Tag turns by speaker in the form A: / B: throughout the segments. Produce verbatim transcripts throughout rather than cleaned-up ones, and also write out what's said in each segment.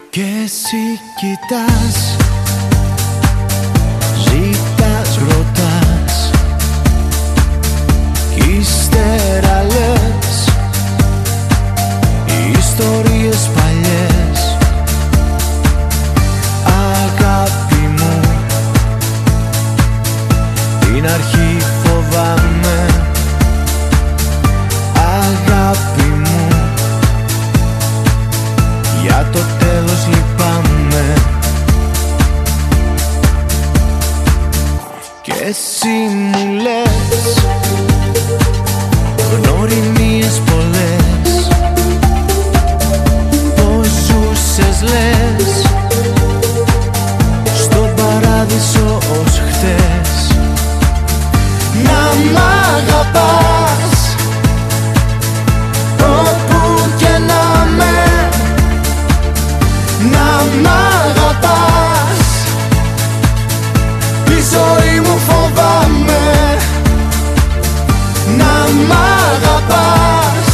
A: Κι εσύ κοιτάς, ζητάς, ρωτάς, κι ύστερα λες οι ιστορίες παλιές. Αγάπη μου, την αρχή φοβάμαι. Αγάπη μου, για το τέλος λυπάμαι. Κι εσύ μου λες γνωριμίες πολλές, πως ζούσες λες στον παράδεισο ως χτες. Να μ' αγαπάς όπου και να με, να μ' αγαπάς, τη ζωή μου φοβάμαι. Να μ' αγαπάς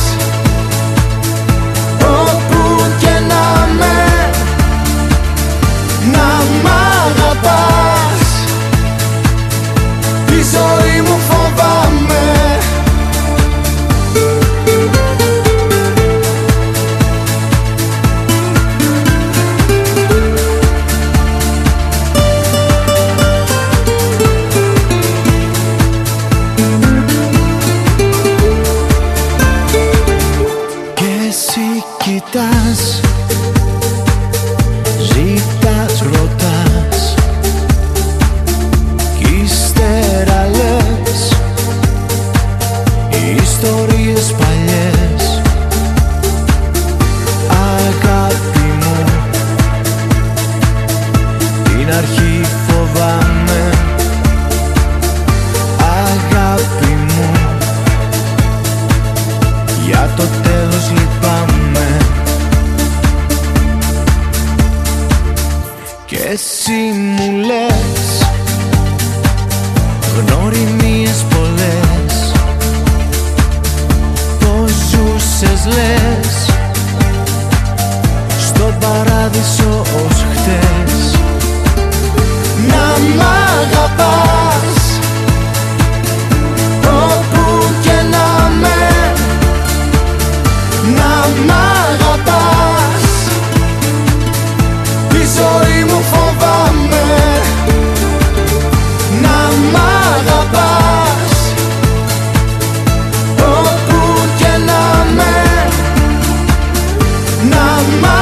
A: όπου και να με, να μ' αγαπάς, τη ζωή μου φοβάμαι. Κοιτάς, ζητάς, ρωτάς, κι ύστερα λες οι ιστορίες παλιές. Αγάπη μου, την αρχή φοβάμαι. Αγάπη μου, για το τέλος λυπάμαι. Κι εσύ μου λες γνωριμίες πολλές, πως ζούσες λες στον παράδεισο ως χτες. Να μ' αγαπάς όπου και να με, να μ' αγαπάς, τη ζωή μου φοβάμαι. Να μ' αγαπάς όπου και να με, να μ'